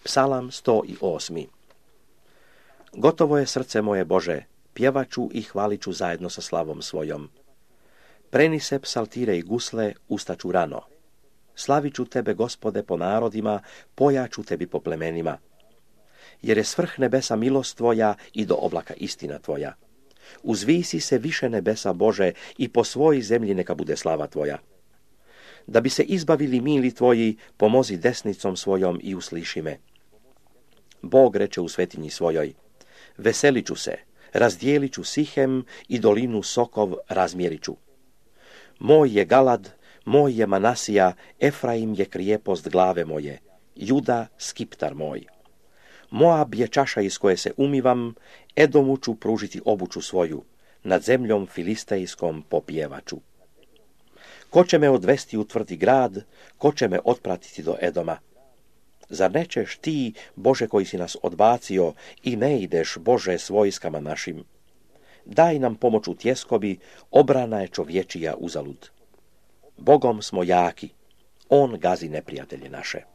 Psalam 108. Gotovo je srce moje, Bože, pjevaću i hvaliću zajedno sa slavom svojom. Prenise psaltire i gusle, ustaću rano. Slaviću tebe, Gospode, po narodima, pojaću tebi po plemenima. Jer je svrh nebesa milost tvoja i do oblaka istina tvoja. Uzvisi se više nebesa, Bože, i po svojoj zemlji neka bude slava tvoja. Da bi se izbavili mili tvoji, pomozi desnicom svojom i usliši me. Bog reče u svetinji svojoj, veselit ću se, razdijelit ću Sihem i dolinu Sokov razmjerit ću. Moj je Galad, moj je Manasija, Efraim je krijepost glave moje, Juda skiptar moj. Moab je čaša iz koje se umivam, Edomu ću pružiti obuću svoju, nad zemljom filistejskom popjevaću. Ko će me odvesti u tvrdi grad, ko će me otpratiti do Edoma? Zar nećeš ti, Bože, koji si nas odbacio, i ne ideš, Bože, s vojskama našim? Daj nam pomoć u tjeskobi, obrana je čovječija uzalud. Bogom smo jaki, on gazi neprijatelje naše.